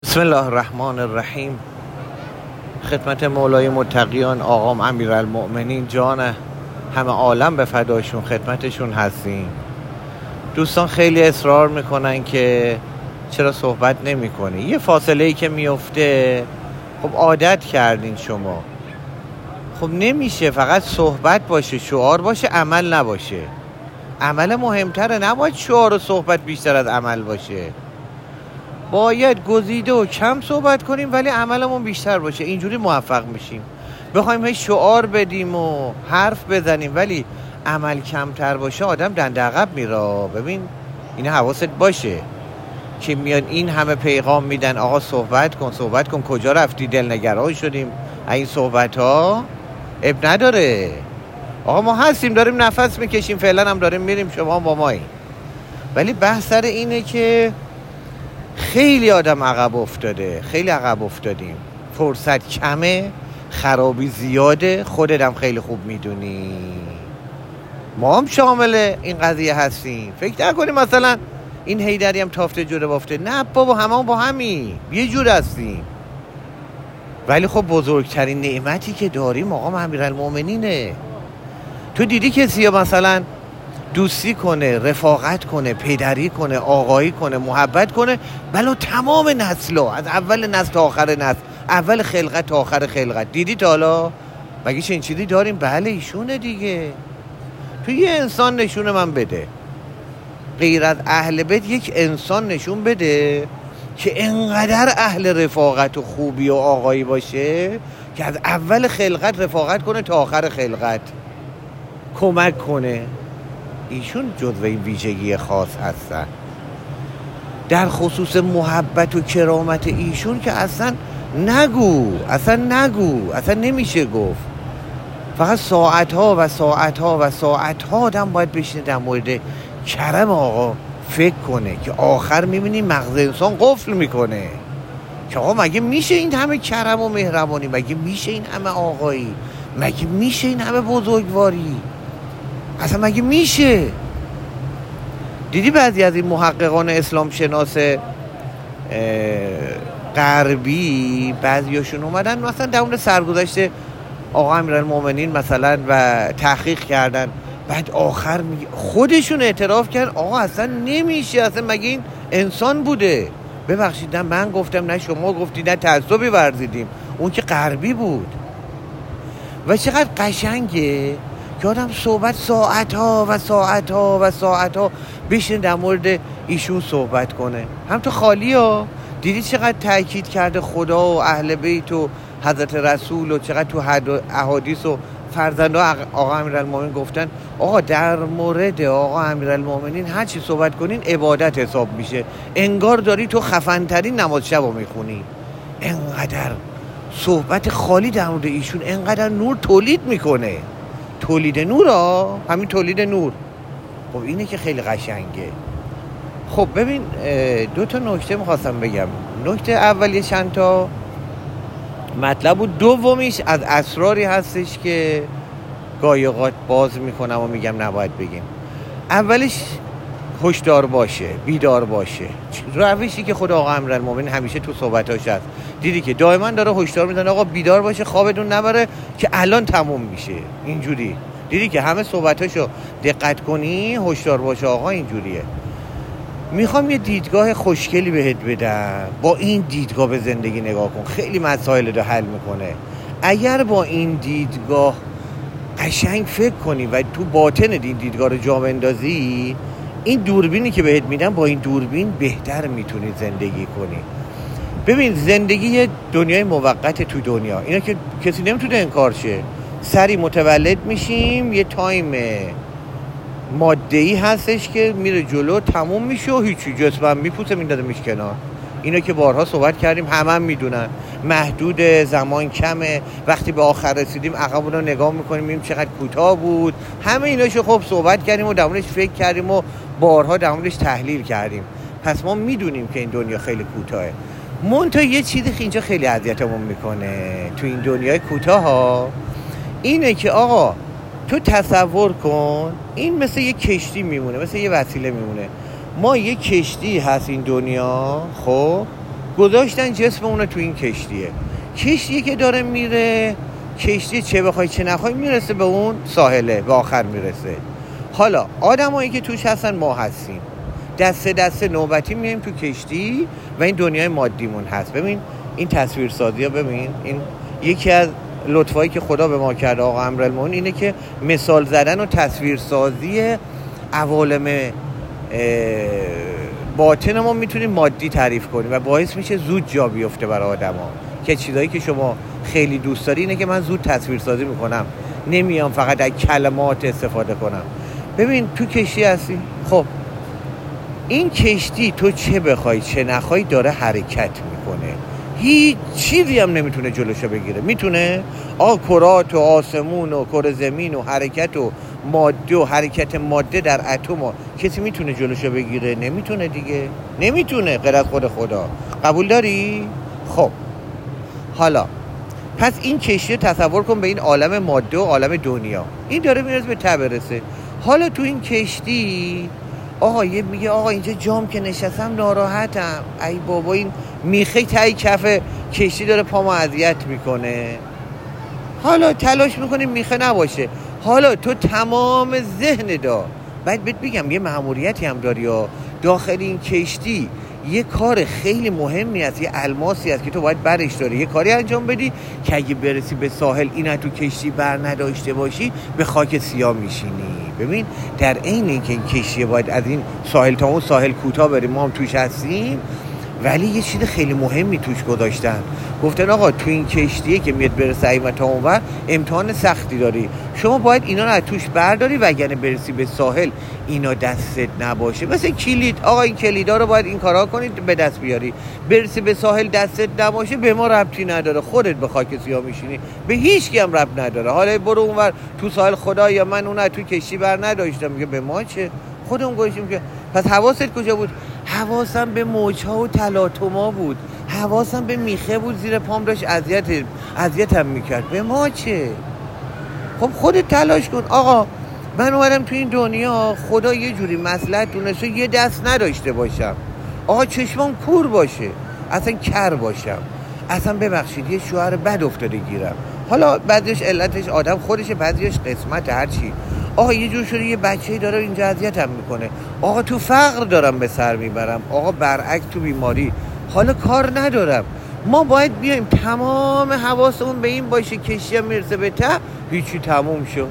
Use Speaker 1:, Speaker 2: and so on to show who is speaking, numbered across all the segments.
Speaker 1: بسم الله الرحمن الرحیم. خدمت مولای متقیان آقام امیرالمؤمنین جان همه عالم به فداشون خدمتشون هستیم. دوستان خیلی اصرار میکنن که چرا صحبت نمی کنی؟ یه فاصله ای که میفته خب عادت کردین شما. خب نمیشه فقط صحبت باشه، شعار باشه، عمل نباشه. عمل مهمتره، نباید شعار و صحبت بیشتر از عمل باشه. باید گزیده و کم صحبت کنیم ولی عملمون بیشتر باشه، اینجوری موفق میشیم. بخوایم هی شعار بدیم و حرف بزنیم ولی عمل کمتر باشه آدم دنده عقب میره. ببین اینا حواست باشه که میان این همه پیغام میدن آقا صحبت کن، کجا رفتی؟ دلنگران شدیم این صحبت ها. اب نداره آقا، ما هستیم، داریم نفس میکشیم، فعلا هم داریم میریم، شما هم با مایی. ولی بحث سر اینه که خیلی آدم عقب افتاده، خیلی عقب افتادیم، فرصت کمه، خرابی زیاده، خودت هم خیلی خوب میدونی. ما هم شامل این قضیه هستیم. فکر نکنیم مثلا این حیدری هم تافته جوره بافته، نه بابا، همه با همین یه جور هستیم. ولی خب بزرگترین نعمتی که داریم آقا امیرالمؤمنینه. تو دیدی کسی مثلا دوستی کنه، رفاقت کنه، پدری کنه، آقایی کنه، محبت کنه، بلا تمام نسلا، از اول نسل تا آخر نسل، اول خلقت تا آخر خلقت؟ دیدی تا حالا؟ مگه چنین چیزی داریم؟ بله ایشونه دیگه. تو یه انسان نشون من بده، غیر از اهل بیت یک انسان نشون بده که انقدر اهل رفاقت و خوبی و آقایی باشه که از اول خلقت رفاقت کنه تا آخر خلقت کمک کنه. ایشون جزو این ویژگی خاص هستن. در خصوص محبت و کرامت ایشون که اصلا نگو، اصلا نمیشه گفت. فقط ساعتها آدم باید بشینه در مورد کرم آقا فکر کنه که آخر میبینی مغز انسان قفل میکنه که آقا مگه میشه این همه کرم و مهربانی؟ مگه میشه این همه آقایی؟ مگه میشه این همه بزرگواری؟ اصلا مگه میشه؟ دیدی بعضی از این محققان اسلام شناس غربی بعضیاشون اومدن مثلا در مورد سرگذشت آقا امیرالمؤمنین مثلا و تحقیق کردن، بعد آخر خودشون اعتراف کردن آقا اصلا نمیشه، اصلا مگه این انسان بوده؟ ببخشید نه من گفتم نه شما گفتید نه تعصبی ورزیدیم، اون که غربی بود. و چقدر قشنگه که آدم صحبت ساعتها بشین در مورد ایشون صحبت کنه. هم تو خالی ها. دیدی چقدر تاکید کرده خدا و اهل بیت و حضرت رسول و چقدر تو احادیث و فرزنده آقا امیرالمؤمنین گفتن آقا در مورد آقا امیرالمؤمنین هر چی صحبت کنین عبادت حساب میشه، انگار داری تو خفن‌ترین نماز شب رو میخونی. انقدر صحبت خالی در مورد ایشون انقدر نور تولید میکنه. تولید نور ها، همین تولید نور. خب اینه که خیلی قشنگه. خب ببین دو تا نکته میخواستم بگم. نکته اولی چند تا مطلب بود، دومیش از اسراری هستش که گاهی اوقات باز میکنم و میگم نباید بگیم. اولش هوشدار باشه، بیدار باشه، روشی که خدا آقا امیرالمؤمنین همیشه تو صحبتاش هست. دیدی که دائما داره هشدار میزنه آقا بیدار باشه، خوابتون نبره که الان تموم میشه. اینجوری دیدی که همه صحبتاشو دقت کنی هشدار باشه آقا اینجوریه. میخوام یه دیدگاه خوشگلی بهت بدم، با این دیدگاه به زندگی نگاه کن، خیلی مسائل رو حل میکنه. اگر با این دیدگاه قشنگ فکر کنی و تو باطن این دیدگاه رو جا بندازی، این دوربینی که بهت میدم با این دوربین بهتر میتونی زندگی کنی. ببین زندگی یه دنیای موقت تو دنیا، اینا که کسی نمیتونه انکار شه. سری متولد میشیم، یه تایم ماده‌ای هستش که میره جلو، تموم میشه و هیچی، جسمم میپوسه میندازه میشه کنار. اینا که بارها صحبت کردیم، همه میدونن محدود، زمان کمه، وقتی به آخر رسیدیم عقب رو نگاه میکنیم میبینیم چقدر کوتاه بود. همه ایناشو خب صحبت کردیم و در موردش فکر کردیم و بارها در موردش تحلیل کردیم. پس ما میدونیم که این دنیا خیلی کوتاهه. منتها یه چیزی اینجا خیلی اذیتمون میکنه تو این دنیای کوتاه ها، اینه که آقا تو تصور کن این مثل یه کشتی میمونه، مثل یه وسیله میمونه. ما یه کشتی هست این دنیا، خب گذاشتن جسم اونو تو این کشتیه که داره میره. کشتی چه بخوای چه نخوای میرسه به اون ساحله، به آخر میرسه. حالا آدمایی که توش هستن ما هستیم، دسته نوبتی میایم تو کشتی و این دنیای مادیمون هست. ببین این تصویرسازی ها، ببین این یکی از لطفایی که خدا به ما کرده آقا امیرالمومنین اینه که مثال زدن و تصویرسازی عوالم باطن ما میتونیم مادی تعریف کنیم و باعث میشه زود جا بیفته برای آدما. که چیزایی که شما خیلی دوست داری اینه که من زود تصویرسازی میکنم، نمیام فقط از کلمات استفاده کنم. ببین تو کشتی هستی، خب این کشتی تو چه بخوای چه نخوای داره حرکت میکنه، هیچ چیزی هم نمیتونه جلوشو بگیره. میتونه کرات و آسمون و کره زمین و حرکت و ماده و حرکت ماده در اتم کسی میتونه جلوشو بگیره؟ نمیتونه دیگه، نمیتونه غیر از خود خدا. قبول داری؟ خب حالا پس این کشتی تصور کن به این عالم ماده و عالم دنیا، این داره میرسه به ته برسه. حالا تو این کشتی یه میگه اینجا جام که نشستم ناراحتم، ای بابا این میخه تای کف کشتی داره پامو اذیت میکنه. حالا تلاش میکنیم میخه نباشه. حالا تو تمام ذهن دا بعد بهت بگم یه مأموریتی هم داری داخل این کشتی. یه کار خیلی مهمی است، یه الماسی است که تو باید برش داری، یه کاری انجام بدی که اگه برسی به ساحل اینا تو کشتی بر نداشته باشی به خاک سیاه میشینی. ببین در عین اینکه این کشتی باید از این ساحل تا اون ساحل کوتاه بریم، ما هم توش هستیم، ولی یه چیز خیلی مهمی توش گذاشتن. گفتن آقا تو این کشتیه که میاد برسه ایمن تا اونور امتحان سختی داری، شما باید اینا رو از توش برداری وگرنه برسی به ساحل اینا دستت نباشه. مثل کلید، این کلیدا رو باید این کارا کنید به دست بیاری. برسی به ساحل دستت نباشه به ما ربطی نداره، خودت به خاک سیاه میشینی، به هیچ کی هم ربط نداره. حالا برو اونور تو ساحل، خدا یا من اون تو کشتی بر نداشتم، میگه به ما چه، خودمون گوشیم که. پس حواست کجا بود؟ حواسم به موج‌ها و تلاطم‌ها بود، حواسم به میخه بود زیر پام داشت اذیتم میکرد، به ما چه؟ خب خودت تلاش کن. من اومدم تو این دنیا، خدا یه جوری مصلحت دونسته یه دست نداشته باشم، چشمام کور باشه، اصلا کر باشم، اصلا ببخشید یه شوهر بد افتاده گیرم. حالا بعضیش علتش آدم خودشه، بعضیش قسمت، هرچی. یه جور شده یه بچه‌ای داره اینجا اذیتم میکنه، تو فقر دارم به سر میبرم، برعکس تو بیماری، حالا کار ندارم. ما باید بیایم تمام حواسمون به این باشه کشتی هم میرسه به ته، هیچی تموم شد.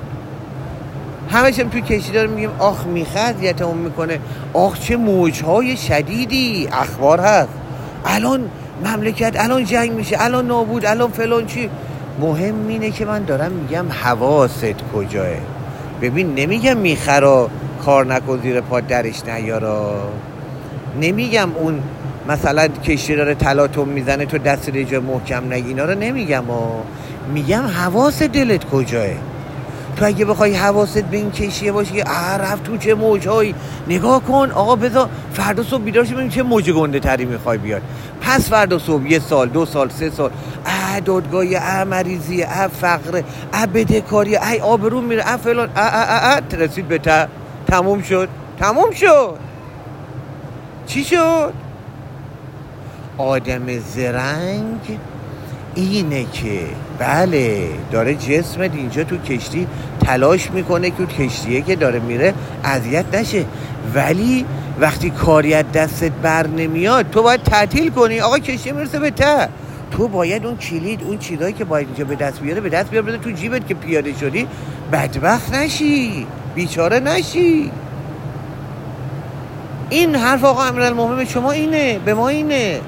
Speaker 1: همش هم تو کشتی داریم میگیم میخه اذیتمون میکنه، چه موجهای شدیدی، اخبار هست، الان مملکت، الان جنگ میشه، الان نابود، الان فلان چی. مهم اینه که من دارم میگم حواست کجاه. ببین نمیگم میخرا کار نکن زیر پا درش نیارا، نمیگم اون مثلا کشتی داره تلاطم میزنه تو دست رجا محکم نگی، اینا رو نمیگم میگم حواست دلت کجاه. تو اگه بخوای حواست به این کشیه باشه که رفت تو چه موجهایی، نگاه کن بذار فردا صبح بیدار شی ببین چه موج گنده تری میخوای بیاد، پس فردا صبح 1 سال 2 سال 3 سال دادگاهی، مریضی، فقر، بدهکاری، آبرو میره، فلان، رسید به تموم شد. چی شد؟ آدم زرنگ اینه که بله داره جسمت اینجا تو کشتی تلاش میکنه که تو کشتیه که داره میره اذیت نشه، ولی وقتی کاری از دستت بر نمیاد تو باید تعطیل کنی. کشتی میرسه به ته، تو باید اون کلید، اون چیزایی که باید اینجا به دست بیاره بده تو جیبت که پیاده شدی بدبخت نشی، بیچاره نشی. این حرف آقا امیرالمومنین به شما اینه، به ما اینه.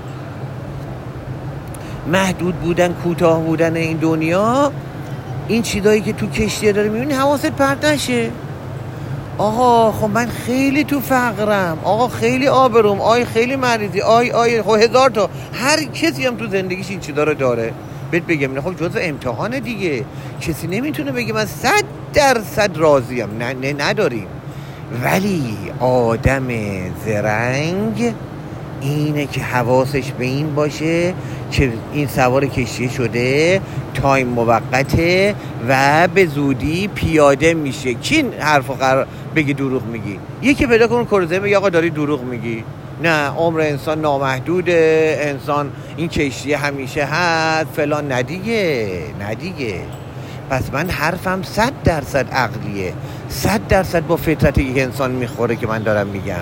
Speaker 1: محدود بودن، کوتاه بودن این دنیا، این چیزایی که تو کشتی داره میبینی حواست پرت نشه. خب من خیلی تو فقرم، خیلی آبروم، خیلی مریضی، هزار تا، هر کسی هم تو زندگیش این چیزا رو داره. بهت بگم نه، جزء امتحانه دیگه، کسی نمیتونه بگه من 100% راضیم، نه نداریم. ولی آدم زرنگ اینه که حواسش به این باشه که این سوار کشتی شده، تایم موقته و به زودی پیاده میشه. کی این حرفو قرار بگی دروغ میگی؟ یکی پیدا کن کره زمین بگی داری دروغ میگی. نه عمر انسان نامحدوده، انسان این کشتی همیشه هست فلان. ندیگه. پس من حرفم 100% عقلیه، 100% با فطرت یک انسان میخوره که من دارم میگم.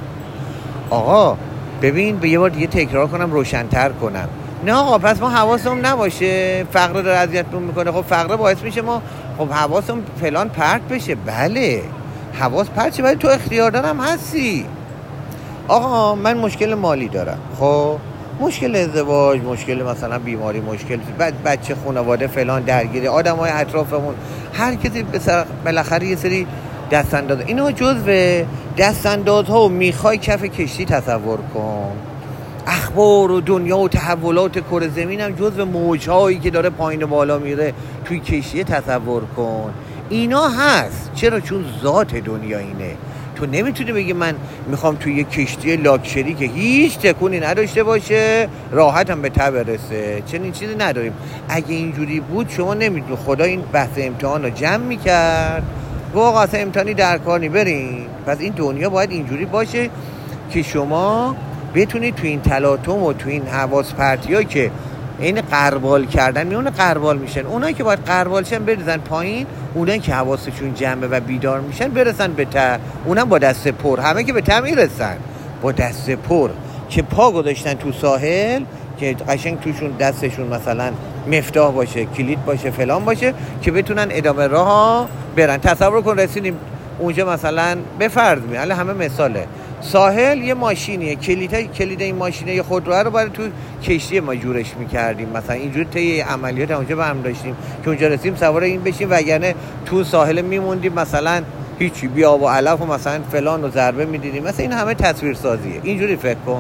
Speaker 1: آقا ببین، به یه بار دیگه تکرار کنم روشن‌تر کنم. نه آقا پس ما حواسمون نباشه، فقر داره اذیتمون میکنه. خب فقر باعث میشه ما خب حواسمون فلان پرت بشه. بله حواس پرت شه، ولی تو اختیار دارم هستی. آقا من مشکل مالی دارم، خب مشکل ازدواج، مشکل مثلا بیماری، مشکل بچه، خانواده فلان، درگیری آدمای اطرافمون، هر کسی بالاخره یه سری دستانداز، اینو جزو دستاندازها و میخای کف کشتی تصور کن. اخبار و دنیا و تحولات کره زمین هم جزو موجهایی که داره پایین و بالا میره توی کشتی تصور کن. اینا هست. چرا؟ چون ذات دنیا اینه. تو نمیتونی بگی من میخوام توی یه کشتی لاکچری که هیچ تکونی نداشته باشه راحت هم به ته برسه. چنین چیزی نداریم. اگه اینجوری بود شما نمیدونی خدا این بحث امتحان رو جمع میکرد واقعا اصلا امتحانی در کار نی برین. پس این دنیا باید اینجوری باشه که شما بتونید تو این تلاطم و تو این حواس پرتی‌ها که این قربال کردن میونه قربال میشن، اونایی که باید قربال شن بریزن پایین، اونایی که حواسشون جمعه و بیدار میشن برسن به ته. اونم با دست پر. همه که به ته میرسن با دست پر که پا گذاشتن تو ساحل که قشنگ توشون دستشون مثلا مفتاح باشه، کلید باشه، فلان باشه که بتونن ادامه راه برن. تصور کن رسیدیم اونجا مثلا به فرض میاد همه مثاله ساحل یه ماشینیه، کلید این ماشینه یه خودروه رو برای تو کشتی ما جورش میکردیم، مثلا اینجور طی عملیات اونجا برم داشتیم که اونجا رسیدیم سوار این بشیم، وگرنه تو ساحل میموندیم مثلا هیچی، بیا و علف و مثلا فلان و ضربه میدیدیم. مثلا این همه تصویر سازیه. اینجوری فکر کن.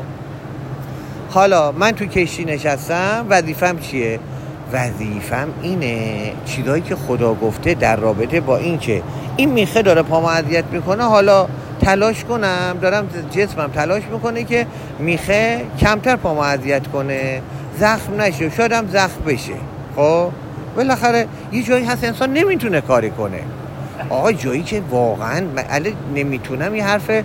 Speaker 1: حالا من تو کشتی نشستم، وظیفم چیه؟ وظیفم اینه چیزایی که خدا گفته در رابطه با این که این میخه داره پامو اذیت میکنه، حالا تلاش کنم، دارم جسمم تلاش میکنه که میخه کمتر پامو اذیت کنه، زخم نشه، شاید زخم بشه. خب بالاخره یه جایی هست انسان نمیتونه کاری کنه. آقا جایی که واقعا نمیتونم، یه حرف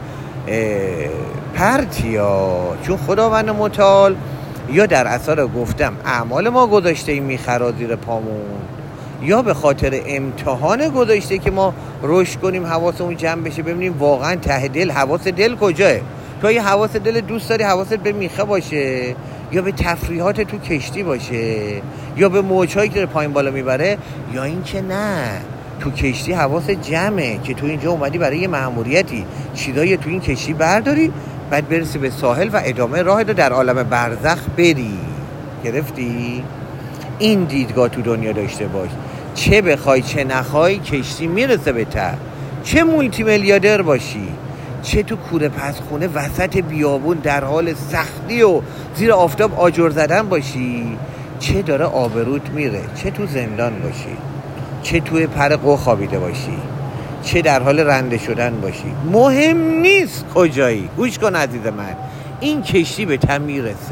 Speaker 1: پرتیا، چون خداوند متعال یا در اثر گفتم اعمال ما گذاشته این میخرا زیر پامون، یا به خاطر امتحان گذاشته که ما رشد کنیم، حواسمون جمع بشه، ببینیم واقعا ته دل حواس دل کجاه. تو یه حواس دل دوست داری حواست به میخه باشه، یا به تفریحات تو کشتی باشه، یا به موجهایی که پایین بالا میبره، یا این که نه تو کشتی حواس جمعه که تو اینجا اومدی برای یه مأموریتی چیزایی تو این کشتی برداری، بعد برسی به ساحل و ادامه راه رو در عالم برزخ بری. گرفتی؟ این دیدگاه تو دنیا داشته باش. چه بخوای چه نخوای کشتی میرسه به ته. چه مولتی میلیاردر باشی، چه تو کوره پسخونه وسط بیابون در حال سختی و زیر آفتاب آجر زدن باشی، چه داره آبروت میره، چه تو زندان باشی، چه توی پر قو خوابیده باشی، چه در حال رنده شدن باشی، مهم نیست کجایی. گوش کن عزیز من، این کشتی به ته میرسه.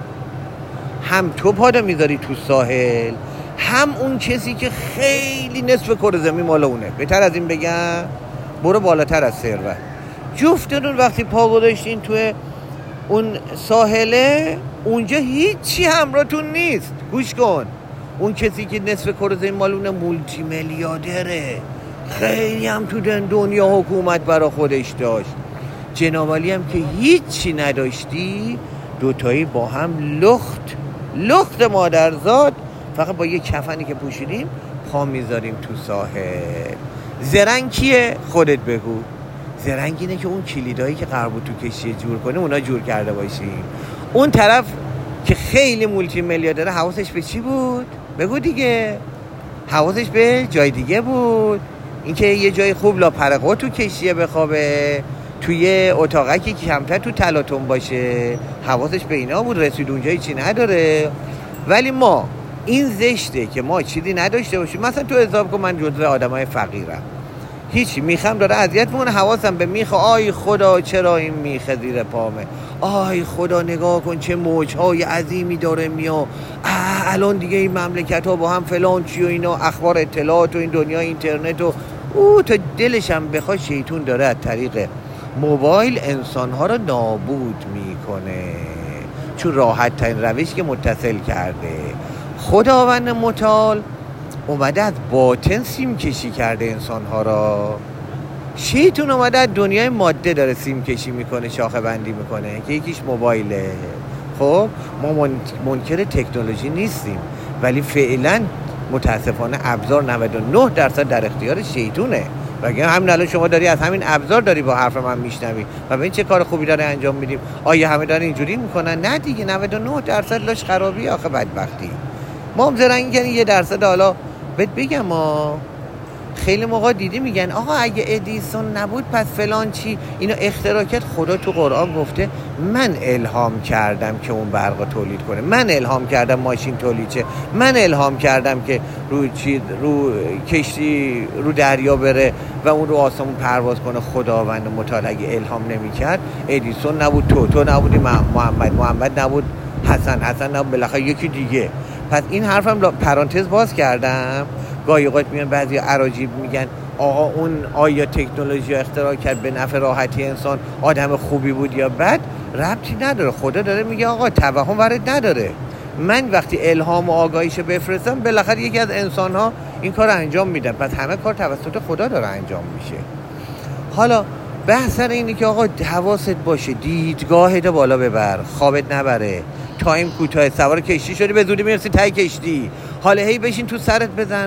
Speaker 1: هم تو پادو میذاری تو ساحل، هم اون کسی که خیلی نصف کره زمین مال اونه. بهتر از این بگم برو بالاتر از ثروت. جفتتون وقتی پا گذاشتین توی اون ساحله، اونجا هیچی همراهتون نیست. گوش کن، اون کسی که نصف کره زمین مال اونه مولتی میلیاردره، خیلی هم تو دنیا حکومت برا خودش داشت. جنابالی هم که هیچی نداشتی، دوتایی با هم لخت مادرزاد، فقط با یه کفنی که پوشیدیم پا میذاریم تو ساحل. زرنگ کیه؟ خودت بگو. زرنگ اینه که اون کلیدایی که قرار بود تو کشتی جور کنه اونا جور کرده باشیم. اون طرف که خیلی مولتی میلیاردره حواسش به چی بود؟ بگو دیگه. حواسش به جای دیگه بود، اینکه یه جای خوب لاپرقو تو کشتیه بخوابه، توی اتاقکی که کمتر تو تلاطم باشه، حواسش به اینا بود. رسید اونجا هیچی نداره. ولی ما این زشته که ما چیزی نداشته باشیم. مثلا تو حساب کن من جزو آدمای فقیرم، هیچی، میخم داره اذیت میکنه، حواسم به میخه. آی خدا چرا این میخه زیر پامه، آی خدا نگاه کن چه موجهای عظیمی داره میاد، الان دیگه این مملکت ها با هم فلان چی و اینا، اخبار اطلاعات و این دنیا اینترنت و تا دلشم بخواد شیطون داره از طریق موبایل انسانها رو نابود میکنه، چون راحت ترین روش که متصل کرده. خداوند متعال اومده از باطن سیم کشی کرده انسانها را. شیطون اومده از دنیای ماده داره سیم کشی میکنه، شاخه بندی میکنه که یکیش موبایله. خب ما منکر تکنولوژی نیستیم، ولی فعلا متاسفانه ابزار 99% در اختیار شیطونه. وگرنه همین الان شما داری از همین ابزار داری با حرف من میشنوی و ببین چه کار خوبی داره انجام میدیم. آیا همه دارن اینجوری میکنن؟ نه دیگه، 99% لاش خرابی آخه بدبختی. ما هم زرنگی کنیم 1% حالا بهت بگم ما خیلی موقع دیدی میگن آقا اگه ادیسون نبود پس فلان چی. اینا اختراعات خدا تو قرآن گفته من الهام کردم که اون برق تولید کنه، من الهام کردم ماشین تولید شه، من الهام کردم که رو کشتی رو دریا بره و اون رو آسمون پرواز کنه. خداوند متعال اگه الهام نمیکرد ادیسون نبود، تو نبودی، محمد نبود، حسن نبود، بالاخره یکی دیگه. پس این حرفم پرانتز باز کردم. گاهی اوقات میان بعضی اراجیب میگن آقا اون آیا تکنولوژی اختراع کرد به نفع راحتی انسان آدم خوبی بود یا بد؟ ربطی نداره. خدا داره میگه آقا توهم وارد نداره. من وقتی الهام و آگاهیشو بفرستم بالاخره یکی از انسان‌ها این کار رو انجام میده، پس همه کار توسط خدا داره انجام میشه. حالا بحث سر اینه که آقا حواست باشه، دیدگاهت بالا ببر، خوابت نبره. تایم کوتاه، سوار کشتی شدی به زودی میرسی ته کشتی، حالا هی بشین تو سرت بزن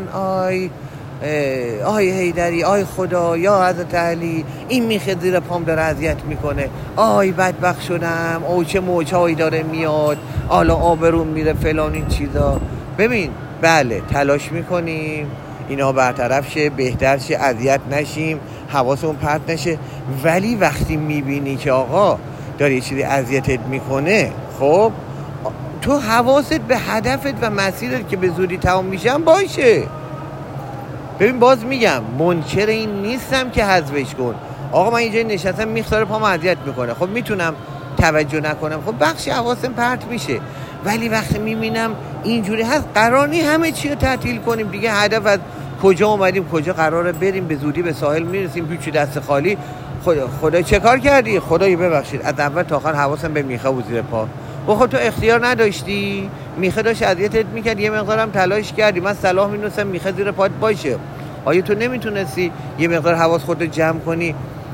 Speaker 1: آی حیدری، آی خدا، یا حضرت علی، این میخه زیر پام داره اذیت میکنه، آی بدبخت شدم، چه موجهایی داره میاد، حالا آبرون میره، فلان این چیزا. ببین بله تلاش میکنیم اینا برطرف شه، بهتر شه، اذیت نشیم، حواسمون پرت نشه، ولی وقتی میبینی که آقا داره یه چیزی اذیتت میکنه، خب تو حواست به هدفت و مسیرت که به زودی تمام میشن باشه. ببین باز میگم منکر این نیستم که حذفش کن. آقا من اینجا نشستم میخواره پامو اذیت میکنه، خب میتونم توجه نکنم، خب بخشی حواسم پرت میشه، ولی وقتی میبینم اینجوری هست قرار نی همه چی رو تعطیل کنیم دیگه. هدف از کجا اومدیم کجا قراره بریم، به زودی به ساحل میرسیم، پیچ دست خالی. خدا چه کار کردی؟ خدای ببخشید از اول تا آخر حواسم به میخه و زیر پا. خب تو اختیار نداشتی، میخه داشت اذیتت میکرد، یه مقدارم تلاش کردی، من صلاح میدونستم میخه زیر پات باشه. آیا تو نمیتونستی یه مقدار حواس خودت جمع کنی؟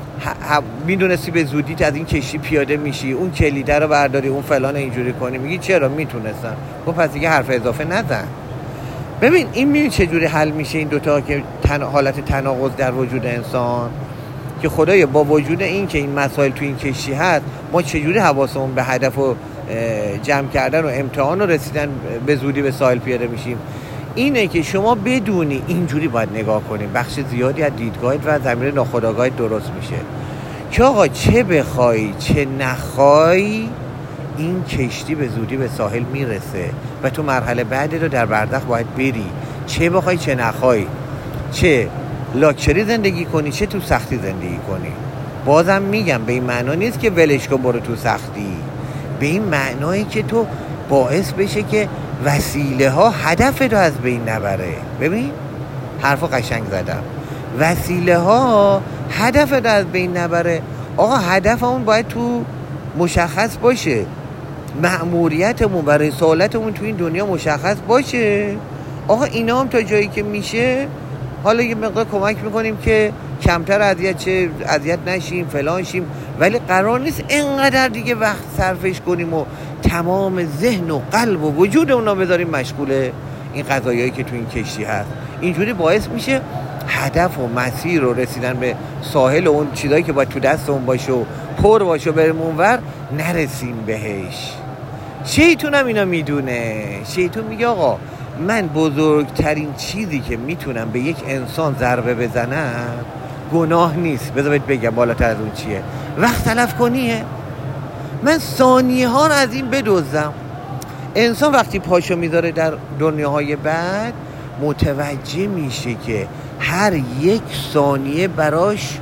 Speaker 1: میدونستی به زودی از این کشتی پیاده میشی، اون کلیده رو برداری، اون فلان اینجوری کنی؟ میگی چرا میتونستم. خب پس دیگه حرف اضافه نزن. ببین این میبینی چجوری حل میشه این دوتا که حالت تناقض در وجود انسان، که خدایا با وجود این که این مسائل تو این کشتی هست ما چجوری حواسمون به هدف و جمع کردن و امتحان و رسیدن به زودی به ساحل پیاده میشیم. اینه که شما بدونی اینجوری باید نگاه کنیم، بخش زیادی از دیدگاهت و زمینه ناخودآگاهت درست میشه که آقا چه بخوای چه نخوای این کشتی به زودی به ساحل میرسه و تو مرحله بعدی رو در بردخ باید بری، چه بخوای چه نخوای، چه لاکچری زندگی کنی چه تو سختی زندگی کنی. بازم میگم به این معنا نیست که ولش کن برو تو سختی، به این معنایی که تو باعث بشه که وسیله ها هدف رو از بین نبره. ببین حرفا قشنگ زدم، وسیله ها هدف رو از بین نبره. آقا هدف اون باید تو مشخص باشه، مأموریتمون و رسالتمون تو این دنیا مشخص باشه. آقا اینا هم تا جایی که میشه حالا یه مقدار کمک میکنیم که کمتر اذیت نشیم فلان شیم، ولی قرار نیست اینقدر دیگه وقت صرفش کنیم و تمام ذهن و قلب و وجود اونا بذاریم مشغول این قضایایی که تو این کشتی هست. اینجوری باعث میشه هدف و مسیر و رسیدن به ساحل و اون چیزایی که باید تو دستمون باشه و پر باشه و بریم اونور نرسیم بهش. شیطون هم اینا میدونه. شیطون میگه آقا من بزرگترین چیزی که میتونم به یک انسان ضربه بزنم گناه نیست. بذار بگم بالاتر از اون چیه؟ وقت تلف کنیه. من ثانیه ها رو از این بدزدم. انسان وقتی پاشو میذاره در دنیاهای بعد متوجه میشه که هر یک ثانیه براش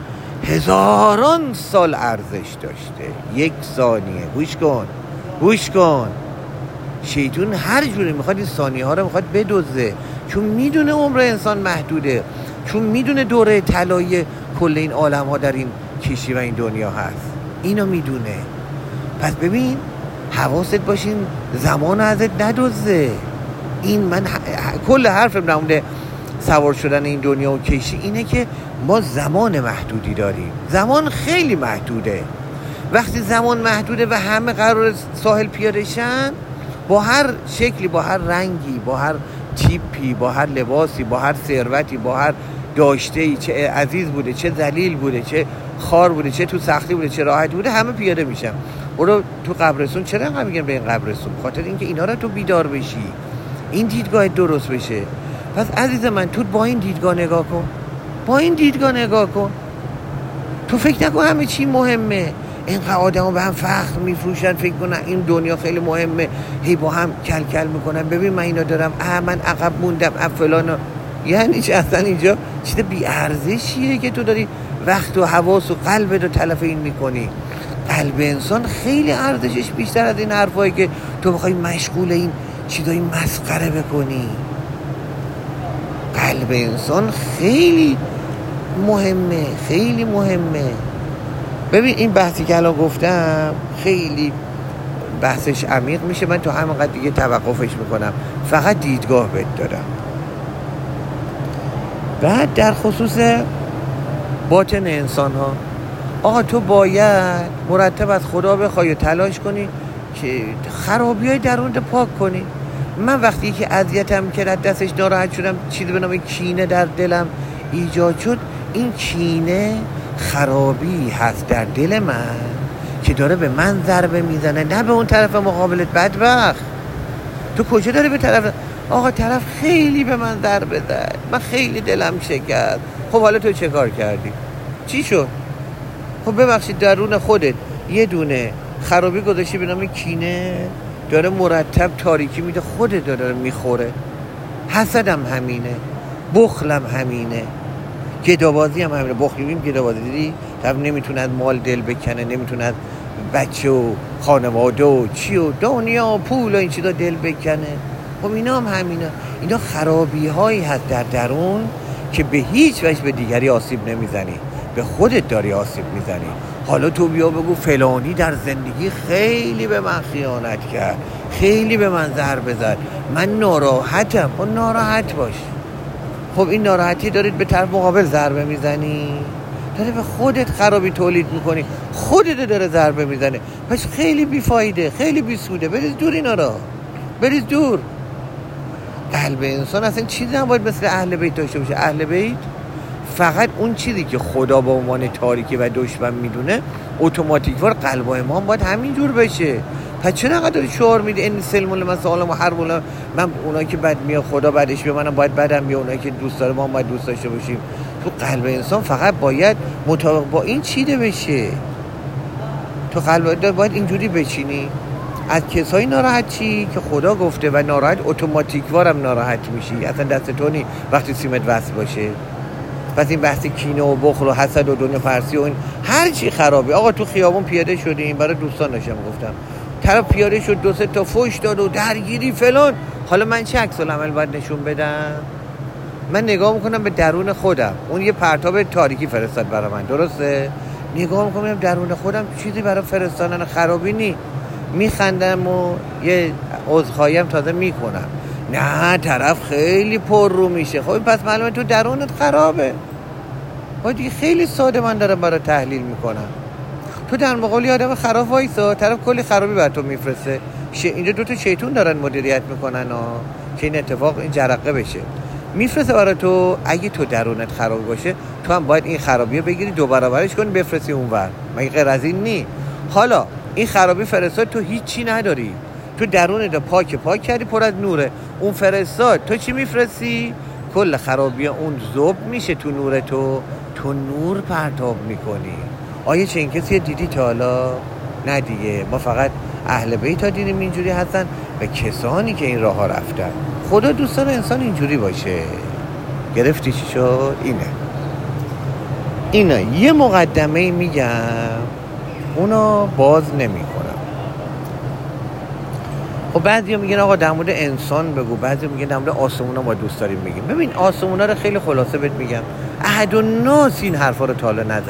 Speaker 1: هزاران سال ارزش داشته. یک ثانیه. گوش کن. شیطان هر جوری میخواد این ثانیه ها رو میخواد بدزده، چون میدونه عمر انسان محدوده، چون میدونه دوره طلایی کل این عالم ها در این کشی و این دنیا هست، اینو میدونه. پس ببین حواست باشین زمان ازت ندزده. این من کل حرفم در مورد سوار شدن این دنیا و کشی اینه که ما زمان محدودی داریم. زمان خیلی محدوده. وقتی زمان محدوده و همه قرار ساحل پیاده شن، با هر شکلی، با هر رنگی، با هر تیپی، با هر لباسی، با هر ثروتی، با هر داشته‌ای، چه عزیز بوده، چه ذلیل بوده، چه خار بوده، چه تو سختی بوده، چه راحت بوده، همه پیاده میشن. برو تو قبرستون. چرا انقدر میگن به این قبرستون؟ خاطر اینکه اینا رو تو بیدار بشی، این دیدگاه درست بشه. پس عزیز من تو با این دیدگاه نگاه کن، با این دیدگاه نگاه کن. تو فکر نکن همه چی مهمه. اینقدر آدم‌ها به هم فخر میفروشن، فکر کنن این دنیا خیلی مهمه، هی با هم کل کل میکنن. ببین من اینا دارم، من عقب موندم، فلان. یعنی چه اصلا اینجا چیز بی ارزشیه که تو داری وقت و حواس و قلبت رو تلف این میکنی. قلب انسان خیلی ارزشش بیشتر از این حرفایی که تو بخوای مشغول این چیزای مسخره بکنی. قلب انسان خیلی مهمه، خیلی مهمه. ببین این بحثی که الان گفتم خیلی بحثش عمیق میشه، من تو همینقدر دیگه توقفش میکنم، فقط دیدگاه بهت دادم. بعد در خصوص باطن انسان ها، آقا تو باید مرتب از خدا بخوای و تلاش کنی که خرابی های درونت پاک کنی. من وقتی که اذیتم که دستش ناراحت شدم، چیزی به نام کینه در دلم ایجاد شد، این کینه خرابی هست در دل من که داره به من ضربه میزنه، نه به اون طرف مقابلت. بدبخت تو کجا داری به طرف؟ آقا طرف خیلی به من ضربه زد، من خیلی دلم شکست. خب حالا تو چه کار کردی؟ چی شد؟ خب ببخشید درون خودت یه دونه خرابی گذاشتی به نام کینه، داره مرتب تاریکی میده، خودت داره میخوره. حسدم همینه، بخلم همینه، گدابازی هم همینه. بخل میگیم گدابازی، دیدی طرف نمیتونه از مال دل بکنه، نمیتونه از بچه و خانواده و چی و دنیا و پول و این چیزا دل بکنه. خب اینا هم همینه. اینا خرابی هایی هست در درون که به هیچ وجه به دیگری آسیب نمیزنی، به خودت داری آسیب میزنی. حالا تو بیا بگو فلانی در زندگی خیلی به من خیانت کرد، خیلی به من ضربه زد، من ناراحتم. خب ناراحت باش. خب این ناراحتی دارید به طرف مقابل ضربه میزنی، داره به خودت خرابی تولید میکنی، خودت داره ضربه میزنه. پس خیلی بیفایده، خیلی بیسوده. بریز دور اینا را، بریز دور. قلب انسان اصلا چیزی نباید مثل اهل بیت داشته باشه. اهل بیت فقط اون چیزی که خدا به عنوان تاریکی و دشمن میدونه، اتوماتیکوار قلب امام باید همین جور بشه. پس چرا انقدر شعار میده این سلم المسالم و هر مولا؟ من اونایی که بد میاد خدا بعدش به منم باید بدم بیاد، اونایی که دوست داره ما هم باید دوست داشته باشیم. تو قلب انسان فقط باید مطابق با این چیده بشه. تو قلب باید اینجوری بچینی. از کسایی ناراحت چی که خدا گفته و ناراحت اتوماتیکوارم ناراحت میشی. اصلا دست تو نی وقتی سیمت وصل باشه. پس این بحث کینه و بخل و حسد و دنیا فرسی و این هر چی خرابه. آقا تو خیابون پیاده شدیم، برای دوستان داشتم گفتم، طرف پیاده شد 2-3 تا فوش داد و درگیری فلان. حالا من چه عکس العمل باید نشون بدم؟ من نگاه میکنم به درون خودم. اون یه پرتاب تاریکی فرستاد برای من، درسته؟ نگاه میکنم درون خودم چیزی برای فرستادن خرابی نی. میخندم و یه عذرخواهی تازه میکنم. نه طرف خیلی پر رو میشه. خب پس معلومه تو درونت خرابه. دیگه خیلی ساده من دارم برای تحلیل میکنم. تو در مقابل آدم خراب وایسا، طرف کلی خرابی بر تو میفرسته. اینجا 2 تا شیطون دارن مدیریت میکنن که این اتفاق این جرقه بشه. میفرسته برای تو. اگه تو درونت خراب باشه، تو هم باید این خرابیو بگیری 2 برابرش کنی بفرستی اونور. مگه غیر از این نی؟ حالا این خرابی فرستاد، تو هیچی نداری، تو درونت پاک کردی، پر از نوره. اون فرستاد، تو چی میفرستی؟ کل خرابی اون ذوب میشه تو نور تو نور پرتاب میکنی. آیا چه این کسی دیدی تا حالا؟ نه دیگه. ما فقط اهل بیت ها دیدیم اینجوری هستن و کسانی که این راه ها رفتن. خدا دوستان انسان اینجوری باشه. گرفتی چی شد؟ اینه یه مقدمه میگم، اونو باز نمی کنم. خب بعضی میگن آقا در مورد انسان بگو، بعضی میگن در مورد آسمونا ما دوست داریم بگیم. ببین آسمونا رو خیلی خلاصه بهت میگم، احد و ناس این حرفا رو تا حالا نزده.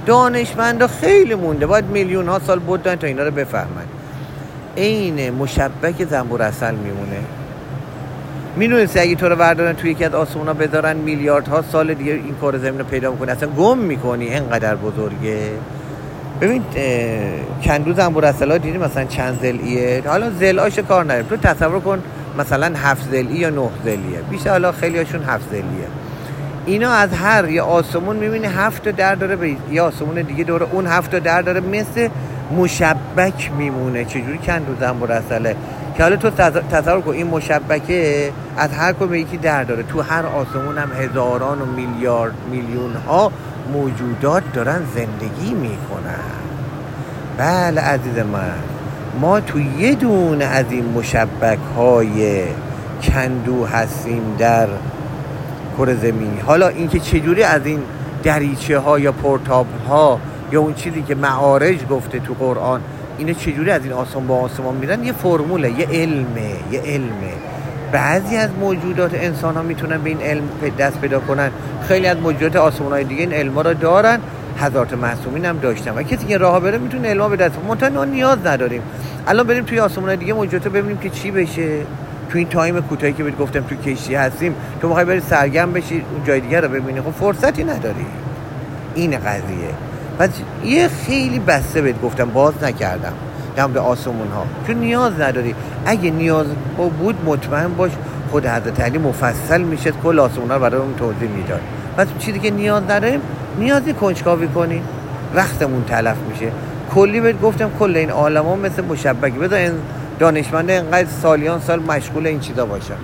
Speaker 1: دانشمندا خیلی مونده، باید میلیون ها سال بودن تا اینا رو بفهمن. عین مشبک زنبور عسل میمونه. میدونستی اگه تو رو بردارن توی یکی از آسمونا بذارن میلیاردها سال دیگه این کره زمین رو پیدا میکنه، اصلا گم میکنی، اینقدر بزرگه. ببین کندو زنبور عسلا دیدی مثلا چند ضلعیه، حالا ضلعاش کار نداره، تو تصور کن مثلا 7 ضلعی یا 9 ضلعیه، بیشتر حالا خیلی هاشون 7 ضلعیه. اینا از هر یه آسمون میبینی 7 تا در داره، به یه آسمون دیگه دوره اون 7 تا در داره، مثل مشبک میمونه. چجوری کندو زنبور عسله که حالا تو تصور کن این مشبکه از هر کدوم یکی در داره، تو هر آسمون هم هزاران و میلیارد میلیون ها موجودات دارن زندگی میکنن. بله عزیز من، ما تو یه دونه از این مشبک های کندو هستیم در کره زمینی. حالا اینکه چجوری از این دریچه ها یا پورتاب ها یا اون چیزی که معارج گفته تو قرآن، اینا چجوری از این آسمان با آسمان میرن، یه فرموله، یه علمه. بعضی از موجودات انسان ها میتونن به این علم دست پیدا کنن، خیلی از موجودات آسمان های دیگه این علم رو دارن، حضرات معصومین هم داشتن و کسی که راه بره میتونه علم به دست بیاره. ما نیاز نداریم الان بریم توی آسمان های دیگه موجودات رو ببینیم که چی بشه. تو این تایم کوتاهی که بهت گفتم تو کشتی هستیم، تو میخوای بری سرگرم بشی اون جای دیگه رو ببینی، خب فرصتی نداری. این قضیه. پس یه خیلی بسته بهت گفتم، باز نکردم در مورد آسمون ها، چون نیاز نداری. اگه نیاز بود مطمئن باش خود حضرت علی مفصل میشه کل آسمون ها رو برامون توضیح میداد. پس چیزی که نیاز نداریم، نیازی کنجکاوی کنی، وقتمون تلف میشه. کلی بهت گفتم کل این عالم ها مثل مشبکی، بذار این دانشمنده اینقدر سالیان سال مشغول این چیزا باشن.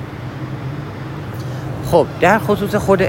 Speaker 1: خب در خصوص خود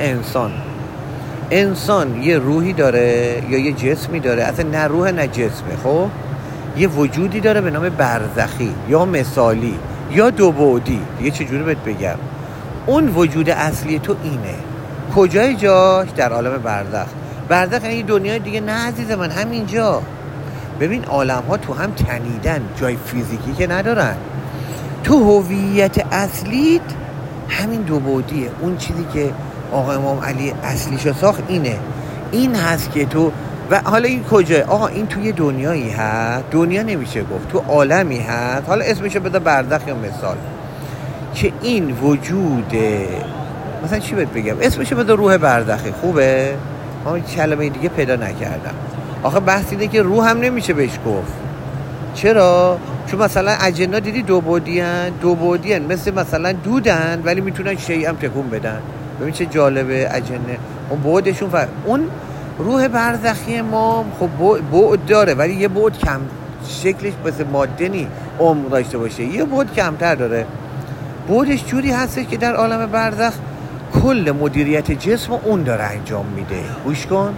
Speaker 1: انسان یه روحی داره یا یه جسمی داره، اصلا نه روح نه جسمه. خب یه وجودی داره به نام برزخی یا مثالی یا دو بعدی. دیگه چجوری بهت بگم؟ اون وجود اصلی تو اینه. کجای جاش؟ در عالم برزخ یعنی دنیای دیگه نه عزیز من، همینجا. ببین عالم ها تو هم تنیدن، جای فیزیکی که ندارن. تو هویت اصلیت همین دو بعدیه. اون چیزی که آقا امام علی اصلیشو ساخت این هست که تو. و حالا این کجاه؟ آقا این توی دنیایی هست، دنیا نمیشه گفت، تو عالمی هست، حالا اسمشو بده برزخ یا مثال، که این وجود مثلا چی بهت بگم، اسمشو بده روح برزخی. خوبه؟ من کلمه دیگه پیدا نکردم. آخه بحث اینه که روح هم نمیشه بهش گفت. چرا؟ چون مثلا اجنه دیدی دو بعدی مثل مثلا دودن ولی میتونن شیء هم تکون بدن. ببین چه جالبه اجنه، اون بعدشون اون روح برزخی ما خب بعد داره، ولی یه بعد کم، شکلش مثل ماده نی عمق داشته باشه، یه بعد کمتر داره. بعدش جوری هستش که در عالم برزخ کل مدیریت جسم اون داره انجام میده. گوش کن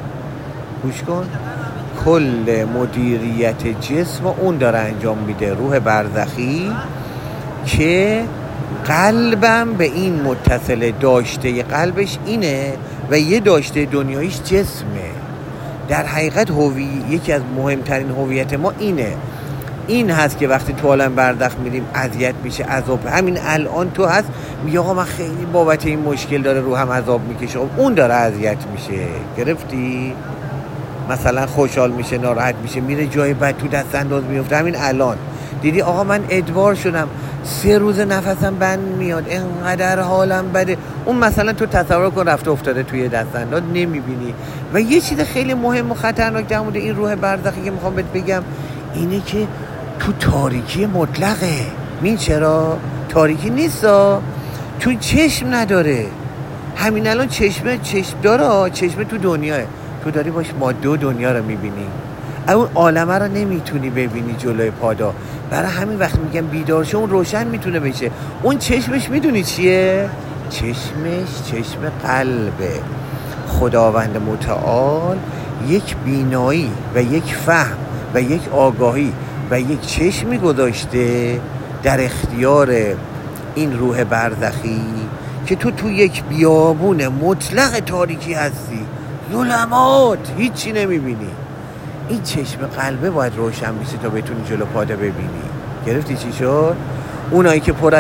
Speaker 1: کل مدیریت جسم اون داره انجام میده، روح برزخی، که قلبم به این متصله، داشته قلبش اینه و یه داشته دنیاییش جسمه. در حقیقت یکی از مهمترین هویت ما این هست که وقتی تو عالم برزخ میریم اذیت میشه، عذاب. همین الان تو هست میگه آقا من خیلی بابت این مشکل داره روحم عذاب میکشه، اون داره اذیت میشه. گرفتی؟ مثلا خوشحال میشه، ناراحت میشه، میره جای بد، تو دست انداز میفته. همین الان دیدی آقا من ادوار شدم، 3 روز نفسم بند میاد، انقدر حالم بده. اون مثلا تو تصور کن رفته افتاده توی دست انداز، نمیبینی. و یه چیز خیلی مهم و خطرناک در مورد این روح برزخی که میخوام بهت بگم اینه که تو تاریکی مطلقه. این چرا؟ تاریکی نیستا، تو چشم نداره. همین الان چشم داره، چشم تو دنیاه، تو داری باش ماده و دنیا رو میبینی، اون عالمه رو نمیتونی ببینی جلوی پادا. برای همین وقت میگم بیدار شو، اون روشن میتونه بشه. اون چشمش میدونی چیه؟ چشم قلبه. خداوند متعال یک بینایی و یک فهم و یک آگاهی و یک چشمی گذاشته در اختیار این روح برزخی که تو یک بیابون مطلق تاریکی هستی، ظلمات، هیچی نمیبینی. این چشم قلبه باید روشن بشه تا بتونی جلو پاده ببینی. گرفتی چی شد؟ اونایی که پر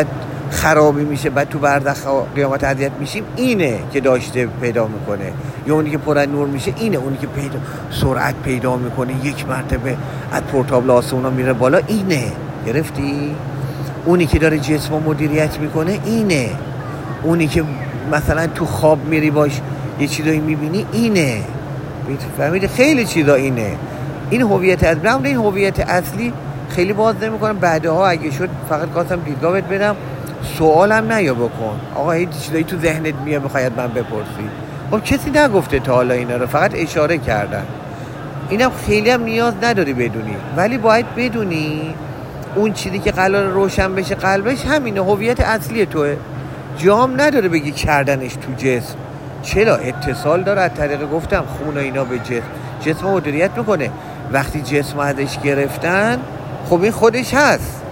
Speaker 1: خرابی میشه بعد تو برزخ قیامت اذیت میشیم، اینه که داشته پیدا میکنه. یا اونی که پر از نور میشه اینه، اونی که سرعت پیدا میکنه، یک مرتبه از پورتابل آسمونا میره بالا، اینه. گرفتی؟ اونی که داره جسم مدیریت میکنه اینه. اونی که مثلا تو خواب میری باش یه چیزایی میبینی اینه. فهمیدی؟ خیلی چیزا اینه. این هویت اصلی. این هویت اصلی خیلی باز نمیکنم. بعدها اگه شد فقط خواستم دیدگاه بهت بدم، سوالم نیا بکن. آقا هیچ چیزایی تو ذهنت میاد میخواد من بپرسی. خب کسی نگفته تا حالا اینا رو، فقط اشاره کردن. اینم خیلی هم نیاز نداری بدونی، ولی باید بدونی اون چیزی که قرار روشن بشه قلبش همینه، هویت اصلی توه. جام نداره بگی کردنش تو جسم. چرا؟ اتصال داره از طریق گفتم خون و اینا به جسم مدیریت میکنه. وقتی جسم ازش گرفتن خب این خودش هست.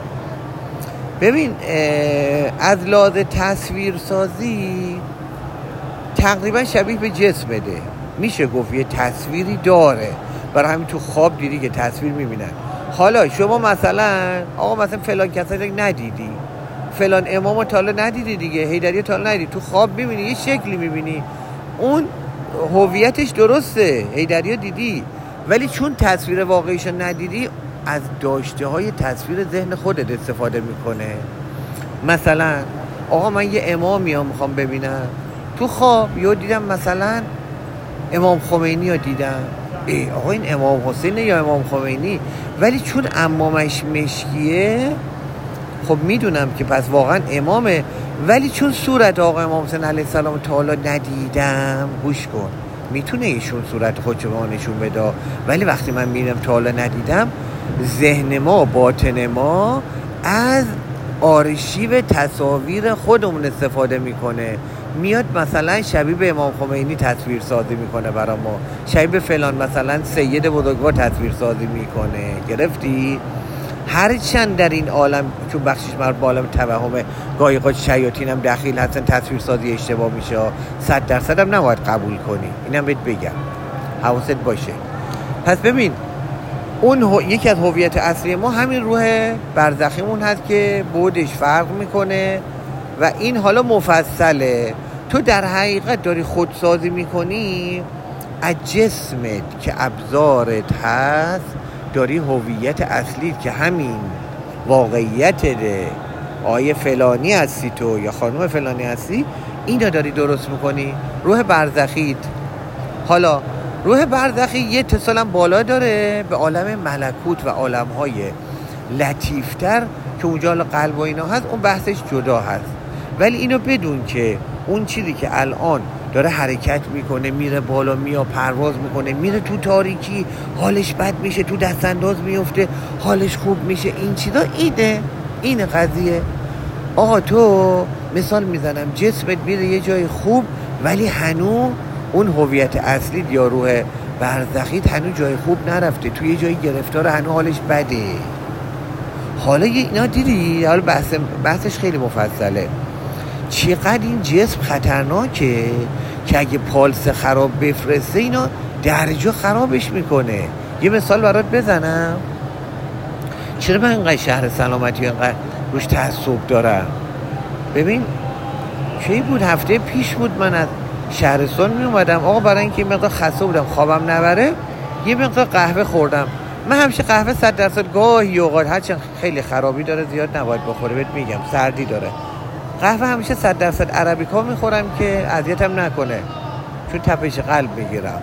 Speaker 1: ببین از لحاظ تصویرسازی تقریبا شبیه به جسم ده، میشه گفت یه تصویری داره. برای همین تو خواب دیدی که تصویر میبینن. حالا شما مثلا آقا مثلا فلان کسایی ندیدی، فلان امامو تا حالا ندیدی دیگه، حیدری تا حالا ندیدی، تو خواب میبینی یه شکلی میبینی، اون هویتش درسته، حیدری دیدی، ولی چون تصویر واقعیشو ندیدی از داشته های تصویر ذهن خودت استفاده میکنه. مثلا آقا من یه امامی ها میخوام ببینم، تو خواب یا دیدم مثلا امام خمینی رو دیدم، آقا این امام حسینه یا امام خمینی، ولی چون عمامش مشکیه خب میدونم که پس واقعا امامه، ولی چون صورت آقا امام حسین علیه السلام تا حالا ندیدم، گوش کن، میتونه ایشون صورت خودشو به ما نشون بده، ولی وقتی من میبینم تا حالا ندیدم، ذهن ما، باطن ما از آرشیو تصاویر خودمون استفاده میکنه، میاد مثلا شبیه به امام خمینی تصویر سازی میکنه برای ما، شبیه به فلان مثلا سید بزرگوار تصویر سازی میکنه. گرفتی؟ هرچند در این عالم چون بخشش مربوط به عالم توهمه، گاهی قد شیاطین هم دخیل هستن، تصویر سازی اشتباه میشه، 100% هم نباید قبول کنی، اینم بهت بگم، حواست باشه. پس ببین اون یکی از هویت اصلی ما همین روح برزخیمون هست که بعدش فرق میکنه و این حالا مفصله. تو در حقیقت داری خودسازی میکنی از جسمت که ابزارت هست، داری هویت اصلی که همین واقعیت ده، آیه فلانی هستی تو یا خانم فلانی هستی، اینو داری درست میکنی. روح برزخیت، حالا روح برزخی یه اتصالم بالا داره به عالم ملکوت و عالمهای لطیفتر که اونجا حالا قلب و اینا هست، اون بحثش جدا هست. ولی اینو بدون که اون چیزی که الان داره حرکت میکنه، میره بالا، میاد پرواز میکنه، میره تو تاریکی حالش بد میشه، تو دست انداز میفته حالش خوب میشه، این چیزا اینه قضیه. آقا تو مثال میزنم، جسمت میره یه جای خوب ولی هنوز اون هویت اصلی یا روح برزخیت هنوز جای خوب نرفته، تو یه جایی گرفتار، هنوز حالش بده. حالا اینا دیدی، حالا بحثش خیلی مفصله، چقدر این جسم خطرناکه که اگه پالس خراب بفرسته اینا درجا خرابش میکنه. یه مثال برات بزنم، چرا من اینقدر شهر سلامتی اینقدر روش تعصب دارم؟ ببین کی بود، هفته پیش بود من از شهرستان می اومدم، آقا برای اینکه مقدار خسته بودم خوابم نبره یه مقدار قهوه خوردم. من همیشه قهوه 100% گاهی اوقات هرچند خیلی خرابی داره زیاد نباید بخوره، بهت میگم سردی داره، قهوه همیشه 100% عربیکا میخورم که اذیتم نکنه چون تپش قلب میگیرم.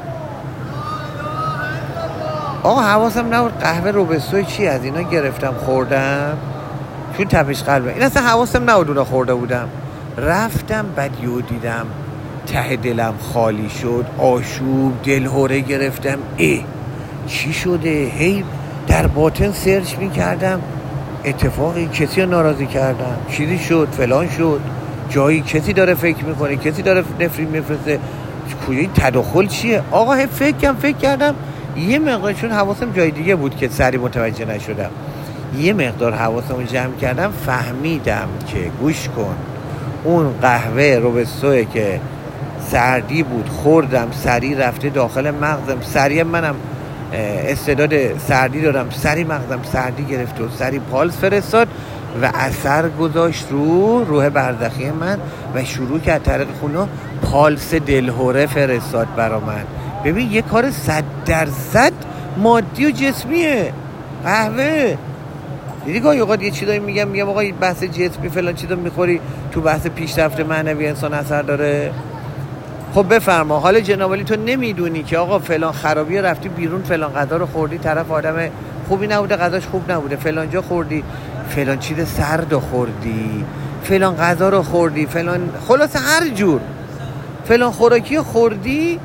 Speaker 1: آقا حواسم نبود قهوه روبستوی چی از اینا گرفتم خوردم چون تپش قلبه، این اصلا حواسم نبود اونا خورده بودم. رفتم بدیو دیدم، ته دلم خالی شد، آشوب، دلهوره گرفتم، چی شده؟ هی در باطن سرچ میکردم، اتفاقی کسی رو ناراضی کردم، چیزی شد، فلان شد، جایی کسی داره فکر میکنه، کسی داره نفرین میفرسته، این تداخل چیه؟ آقا هی فکر کردم، یه مقدار چون حواسم جای دیگه بود که سری متوجه نشدم، یه مقدار حواسم رو جمع کردم، فهمیدم که گوش کن، اون قهوه روبستوی که سردی بود خوردم، سری رفته داخل مغزم، سری منم استعداد سردی دارم، سری مغزم سردی گرفت و سری پالس فرستاد، و اثر گذاشت روح برزخی من و شروع کرد طریق خونا پالس دلهوره فرستاد برا من. ببین یه کار 100% مادی و جسمیه. قهوه دیدی گاهی اوقات یه چیزایی میگم آقا بحث جسمی فلان چیزا میخوری تو بحث پیشرفت معنوی انسان اثر داره. خب بفرما، حالا جناب علی تو نمیدونی که آقا فلان خرابی رفتی بیرون، فلان غذا رو خوردی، طرف آدم خوبی نبوده، غذاش خوب نبوده، فلان جا خوردی، فلان چیز سرد رو خوردی، فلان غذا رو خوردی، فلان خلاص هر جور فلان خوراکی خوردی،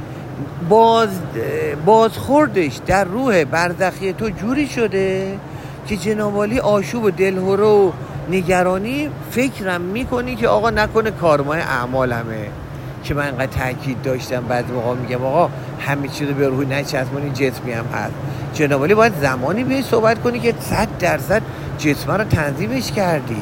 Speaker 1: بازخوردش در روح برزخی تو جوری شده که جناب علی آشوب و دلهوره و نگرانی فکرم میکنی که آقا نکنه کارمای اعمال همه که من انقدر تاکید داشتم بعد موقع میگم آقا همه چیز رو به روح نچسبونی، جسمی هم هست. جناب علی باید زمانی بهش صحبت کنی که 100% جسم رو تنظیمش کردی.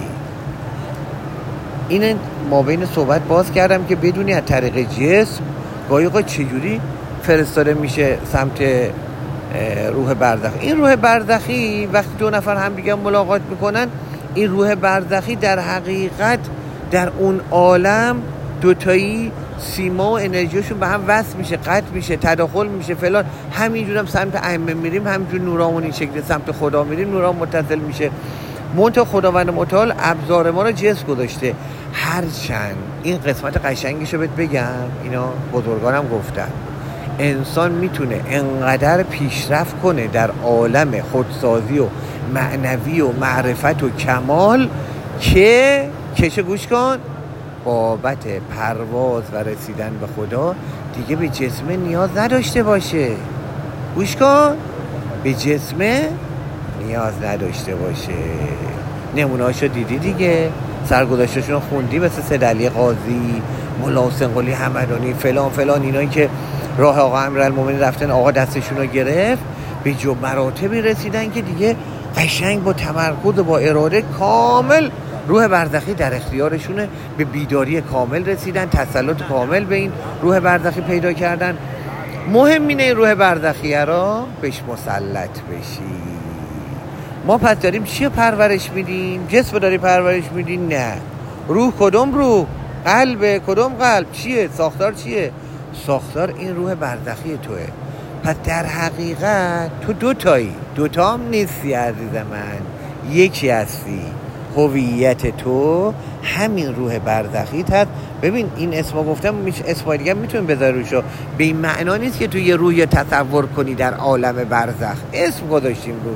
Speaker 1: این ما بین صحبت باز کردم که بدونی از طریق جسم گاهی اوقات چجوری فرستاده میشه سمت روح برزخی. این روح برزخی وقتی دو نفر هم دیگه ملاقات میکنن، این روح برزخی در حقیقت در اون عالم دوتایی سیما و انرژیشون به هم وصل میشه، قطع میشه، تداخل میشه فلان. همینجور هم سمت ائمه میریم همینجور نورامون این شکلی، سمت خدا میریم نورام متصل میشه. منتها خداوند متعال ابزار ما رو جسم گذاشته. هرچند این قسمت قشنگشو بهت بگم، اینا بزرگانم گفتن، انسان میتونه انقدر پیشرفت کنه در عالم خودسازی و معنوی و معرفت و کمال که کشه گوش کن بابت پرواز و رسیدن به خدا دیگه به جسم نیاز نداشته باشه. گوش کن، به جسم نیاز نداشته باشه. نمونه‌هاشو دیدی دیگه، سرگذشتشون خوندی، مثل سید علی قاضی، مولا حسین قلی همدانی، فلان فلان، اینایی که راه آقا امیرالمومنین رفتن، آقا دستشون رو گرفت، به جو مراتبی رسیدن که دیگه قشنگ با تمرکز و با اراده کامل روح برزخی در اختیارشونه، به بیداری کامل رسیدن، تسلط کامل به این روح برزخی پیدا کردن. مهم اینه این روح برزخیه را بهش مسلط بشی. ما پس داریم چی پرورش میدیم؟ جسم داری پرورش میدی؟ نه. روح کدوم روح؟ قلب کدوم قلب؟ چیه؟ ساختار چیه؟ ساختار این روح برزخی توه. پس در حقیقت تو دوتا هم نیستی عزیز من، یکی هستی. هویت تو همین روح برزخیت هست. ببین این اسما گفتم، اسما دیگه میتونیم بذاری روشو، به این معنا نیست که تو یه روح تصور کنی در عالم برزخ. اسم گذاشتیم رو.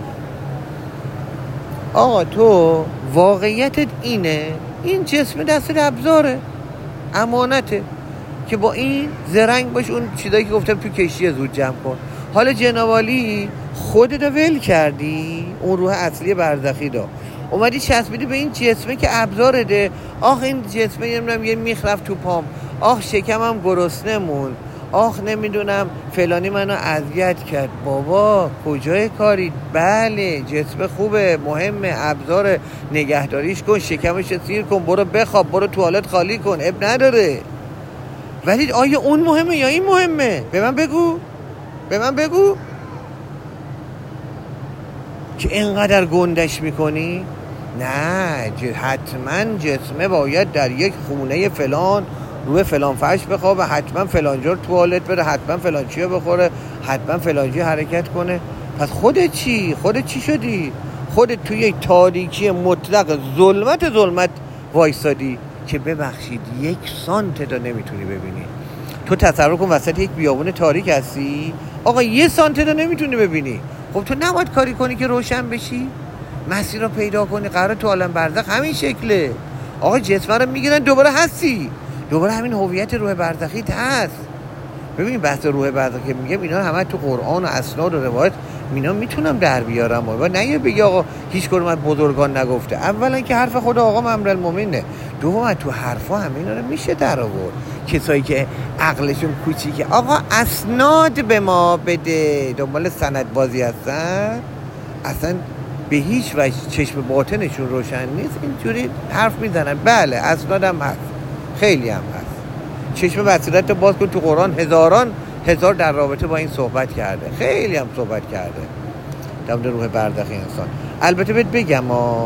Speaker 1: آقا تو واقعیتت اینه، این جسم دست ابزاره، امانته که با این زرنگ باش، اون چیزایی که گفتم تو کشتی زود جمع کن. حالا جناب علی خودت ول کردی، اون روح اصلی برزخی دا اومدی چسبیدی به این جسمه که ابزاره ده. آخ این جسمه نمیدونم یه میخ رفت تو پام، آخ شکمم گرسنه مون، آخ نمیدونم فلانی منو اذیت کرد. بابا کجای کاری؟ بله جسم خوبه، مهمه، ابزار، نگهداریش کن، شکمش سیر کن، برو بخواب، برو توالت خالی کن، اب نداره. ولی آیا اون مهمه یا این مهمه؟ به من بگو که اینقدر گندش میکنی؟ نه، حتما جسمه باید در یک خونه فلان روی فلان فرش بخوابه، حتما فلان جور توالت بره، حتما فلان چیو بخوره، حتما فلان چی حرکت کنه. پس خودت چی شدی؟ خودت توی یک تاریکی مطلق ظلمت وایسادی که ببخشید 1 سانت رو نمیتونی ببینی. تو تصور کن وسط یک بیابون تاریک هستی، آقا 1 سانت رو نمیتونی ببینی. خب تو نباید کاری کنی که روشن بشی، مسیر رو پیدا کنی. قرار تو عالم برزخ همین شکله. آقا جسم رو میگیرن دوباره هستی، دوباره همین هویت روح برزخیت هست. ببین بحث روح برزخی که میگم اینا همه تو قرآن و اسناد و روایت اینا میتونم در بیارم. و نه بگی آقا هیچ کدوم از بزرگان نگفته. اولا که حرف خدا آقا امیرالمومنینه، دوم تو حرفا همه اینا رو میشه در آورد. کسایی که عقلشون کوچیکه آقا اسناد به ما بده، دنبال سند بازی هستن، اصلا به هیچ وجه چشم باطنشون روشن نیست، اینجوری حرف میزنن. بله اسناد هم هست، خیلی هم هست. چشم بصیرت رو باز کن، تو قرآن هزار در رابطه با این صحبت کرده، خیلی هم صحبت کرده در مورد روح برزخی انسان. البته بهت بگم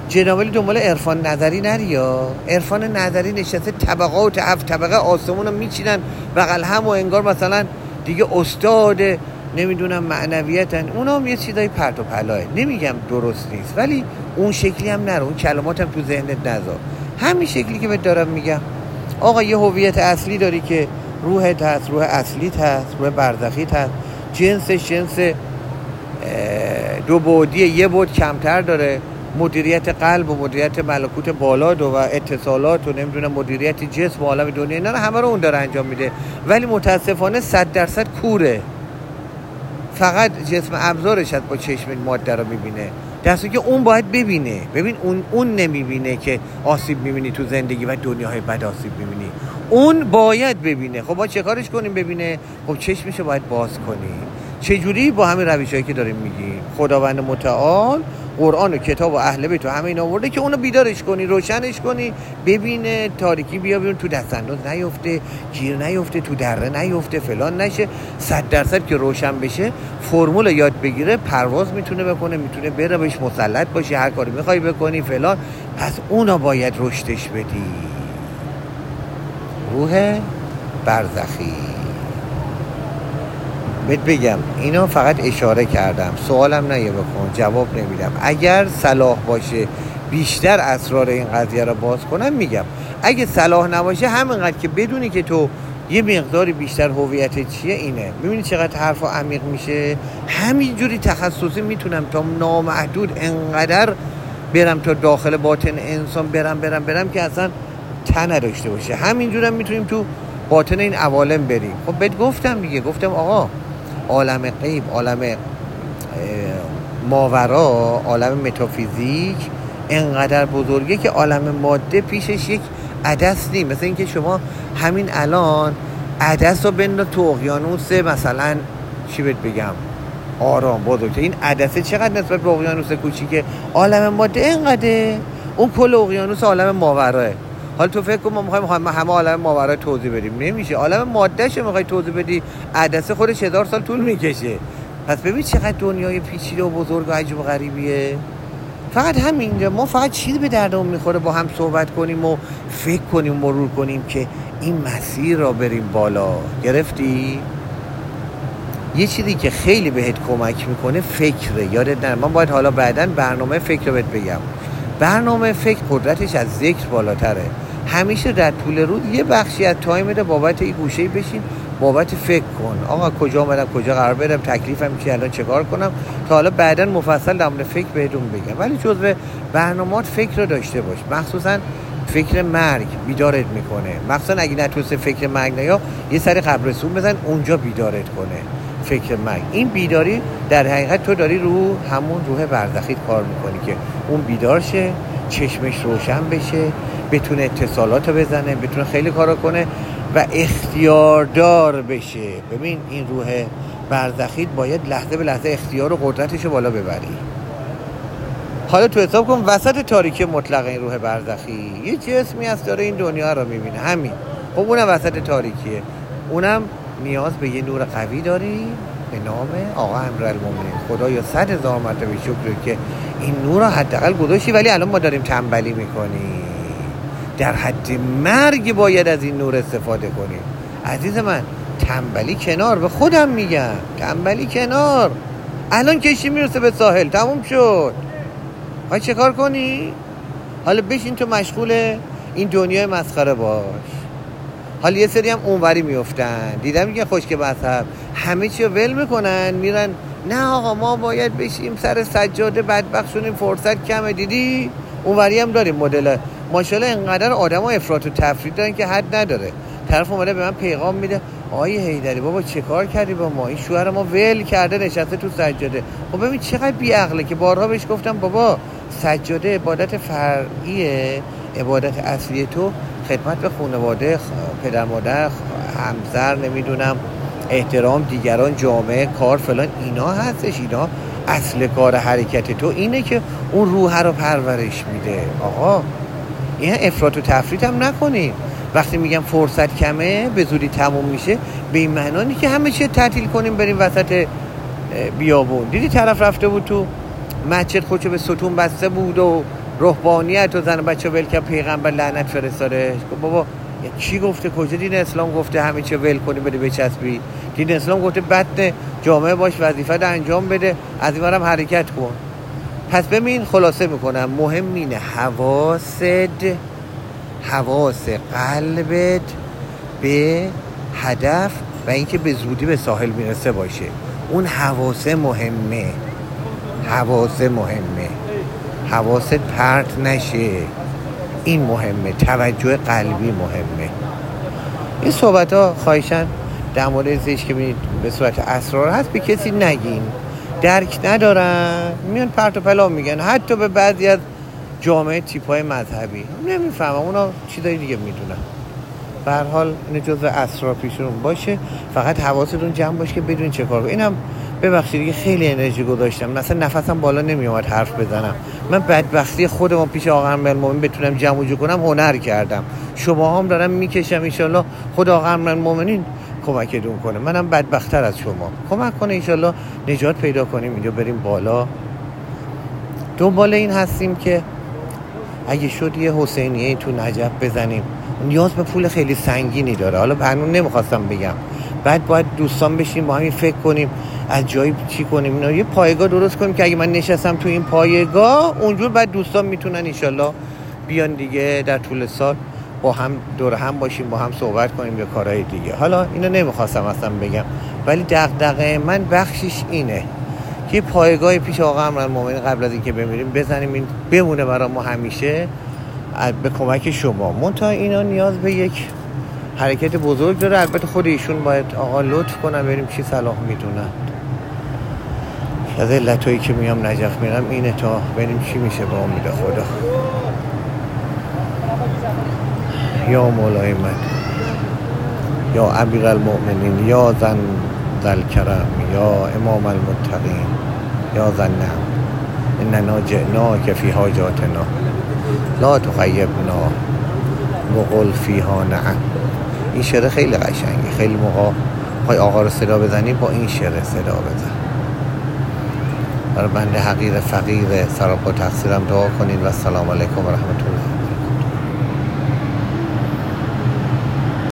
Speaker 1: جنابالی دنبال عرفان نظری نریا. عرفان نظری نشسته طبقات 7 طبقه آسمون رو میچینن بغل هم و انگار مثلا دیگه استاد نمیدونم معنویتن. اونا هم یه چیزای پرت و پلاه، نمیگم درست نیست، ولی اون شکلی هم نرو، اون کلماتم تو ذهنت نذار. همین شکلی که بهت دارم میگم آقا یه هویت اصلی داری که روحت هست، روح اصلیت هست، روح برزخیت هست، جنسش جنس دو بعدی، یه بعد کمتر داره، مدیریت قلب و مدیریت ملکوت بالاد و اتصالات و نمیدونم مدیریت جسم و عالم دنیا، اینا رو همه رو اون داره انجام میده. ولی متاسفانه 100% کوره، فقط جسم ابزارش با چشم ماده رو میبینه، درسته که اون باید ببینه. ببین اون نمیبینه که آسیب میبینی تو زندگی و دنیاهای بد آسیب میبینی، اون باید ببینه. خب با چه کارش کنیم ببینه؟ خب چشمشو باید باز کنیم. چجوری؟ با همین روشایی که داریم میگیم. خداوند متعال قرآن و کتاب و اهل بیت و همه اینا آورده که اونو بیدارش کنی، روشنش کنی، ببینه تاریکی بیا بیرون، تو دست انداز نیفته، گیر نیفته، تو دره نیفته، فلان نشه. 100% که روشن بشه، فرمول یاد بگیره، پرواز میتونه بکنه، میتونه بره، بهش مسلط باشی، هر کاری میخوای بکنی فلان. پس اونا باید رشدش بدی. روح برزخی. بهت بگم اینا فقط اشاره کردم، سوالم نیه بکن، جواب نمیدم. اگر صلاح باشه بیشتر اسرار این قضیه رو باز کنم میگم، اگه صلاح نباشه همینقدر که بدونی که تو یه مقداری بیشتر هویت چیه اینه. میبینی چقدر حرفا عمیق میشه؟ همینجوری تخصصی میتونم تا نامحدود انقدر برم تا داخل باطن انسان، برم که اصلا تن نداشته باشه. همینجورم میتونیم تو باطن این عوالم بریم. خب بهت گفتم دیگه، گفتم آقا عالم غیب، عالم ماورا، عالم متافیزیک انقدر بزرگه که عالم ماده پیشش یک عدس نیم. مثل اینکه شما همین الان عدس رو بنداز تو اقیانوس، مثلا چی بهت بگم، آرام بزرگه. این عدسه چقدر نسبت به اقیانوس کوچیکه؟ عالم ماده اینقدره، اون کل اقیانوس عالم ماوراه. حالا تو فکر کن ما میخوایم همه عالم ماورا توضیح بدیم، نمیشه. عالم مادهش میخوای توضیح بدی، عدسه خودش 1000 سال طول میکشه. پس ببین چقدر دنیای پیچیده و بزرگ و عجیب و غریبیه. فقط همین، ما فقط چیزی به دردمون میخوره با هم صحبت کنیم و فکر کنیم، مرور کنیم که این مسیر را بریم بالا. گرفتی؟ یه چیزی که خیلی بهت کمک میکنه فکره. یادت نره، من باید حالا بعداً برنامه فکر رو بهت بگم. برنامه فکر قدرتش از ذکر بالاتره. همیشه در طول روز یه بخشی از تایم بده بابت این گوشه‌ای بشین، بابت فکر کن. آقا کجا اومدم، کجا قرار برم، تکلیفم چیه، الان چه کار کنم، تا حالا بعداً مفصل در مورد فکر بهتون بگم. ولی جزو برنامه‌ات فکر رو داشته باش. مخصوصاً فکر مرگ بیدارت میکنه. مخصوصاً اگه نتوسه فکر مرگ نیا، یه سری قبرستون بزن اونجا بیدارت کنه. فکر مرگ، این بیداری در حقیقت تو داری رو همون روح برزخیت کار میکنی که اون بیدار شه، چشمش روشن بشه، بتونه اتصالاتو بزنه، بتونه خیلی کارا کنه و اختیاردار بشه. ببین این روح برزخیت باید لحظه به لحظه اختیار و قدرتشو بالا ببری. حالا تو حساب کن وسط تاریکی مطلق این روح برزخی یه جسمی هست داره این دنیا رو میبینه، همین. خب اونم وسط تاریکیه، اونم نیاز به یه نور قوی داری به نام آقا امیرالمومنین. خدایا 100,000 مرتبه شکر که این نور رو حداقل گذاشتی، ولی الان ما داریم تنبلی میکنیم. در حد مرگ باید از این نور استفاده کنیم. عزیز من، تنبلی کنار، به خودم میگم تنبلی کنار. الان کشتی میرسه به ساحل، تموم شد. های چه کار کنی؟ حالا بشین تو مشغول این دنیای مسخره باش. حالا یه سری هم اونوری میفتن، دیدم میگه خشک مذهب، همه چی رو ول میکنن میرن. نه آقا ما باید بشیم سر سجاده، بدبخت شدیم، فرصت کمه. دیدی اونوری هم داریم مدل. ماشاءالله اینقدر آدما افراط و تفرید دارن که حد نداره. طرف اومده به من پیغام میده، آیه حیدری بابا چه کار کردی با ما، این شوهر ما ول کرده نشسته تو سجاده. خب ببین چقدر بی عقله که بارها بهش گفتم بابا سجاده عبادت فرعیه، عبادت اصلی تو خدمت به خانواده، پدر مادر، همسر، نمیدونم احترام دیگران، جامعه، کار فلان، اینا هستش. اینا اصل کار حرکت تو اینه که اون روح رو پرورش میده. آقا این افراط و تفرید هم نکنیم. وقتی میگم فرصت کمه به زودی تموم میشه، به این معنا نیست که همه چی تعطیل کنیم بریم وسط بیابون. دیدی طرف رفته بود تو مسجد خودشو به ستون بسته بود و روحانیت و زن بچه ول که پیغمبر لعنت فرستاده. بابا کی گفته؟ کجا دین اسلام گفته همه چی ول کنی بده بچسبی؟ دین اسلام گفته بد جامعه باش، وظیفه رو انجام بده، از این ورم حرکت کن. پس ببین خلاصه میکنم، مهم اینه حواس قلبت به هدف و اینکه به زودی به ساحل میرسه باشه. اون حواس مهمه، حواست پرت نشه، این مهمه، توجه قلبی مهمه. این صحبت ها خواهشن در مورد زیش که به صورت اسرار هست به کسی نگین، درک ندارن میان پرت و پلا میگن، حتی به بعضی از جامعه تیپای مذهبی نمیفهمم، اونا چیزای دیگه میدونن. به هر حال این جزء اسرار پیشون باشه، فقط حواستون جمع باشه که بدون چه کار. اینم ببخشید دیگه خیلی انرژی گذاشتم، مثلا نفسم بالا نمیومد حرف بزنم. من بدبختی خودم پیش آقا امیرالمومنین بتونم جمع جو کنم هنر کردم. شما هم دارم میکشم، انشالله خدا آقا امیرالمومنین کمکتون کنه، منم بدبخت‌تر از شما کمک کنه، انشالله نجات پیدا کنیم، اینجا بریم بالا. دنبال این هستیم که اگه شد یه حسینیه تو نجف بزنیم. نیاز به پول خیلی سنگینی داره، حالا هنوز نمیخواستم بگم. بعد باید دوستان بشیم با همین فکر کنیم از جایی چی کنیم، اینا یه پایگاه درست کنیم که اگه من نشستم تو این پایگاه اونجور بعد دوستان میتونن انشالله بیان دیگه در طول سال با هم دور هم باشیم، با هم صحبت کنیم یا کارهای دیگه. حالا اینو نمیخواستم اصلا بگم، ولی دغدغه من بخشش اینه که پایگاه پیش آقا امیرالمومنین قبل از اینکه بمیریم بزنیم، این بمونه برای ما همیشه به کمک شما. منتها اینا نیاز به یک حرکت بزرگ داره. البته خود ایشون باید آقا لطف کنن بریم چی صلاح میدونن. از علتایی که میام نجف میرم اینه تا بریم چی میشه با امید خدا. یا مولای من، یا امیرالمؤمنین، یا زن ذل کرم، یا امام المتقین، یا زن نعم، اننا جئناک فی حاجاتنا لا تخیبنا وقل فیها نعم. این شعر خیلی قشنگه، خیلی موقع پای آقا رو صدا بزنی با این شعر صدا بزن. برای بنده حقیر فقیر سراپا تقصیرم دعا کنین و السلام علیکم و رحمت الله.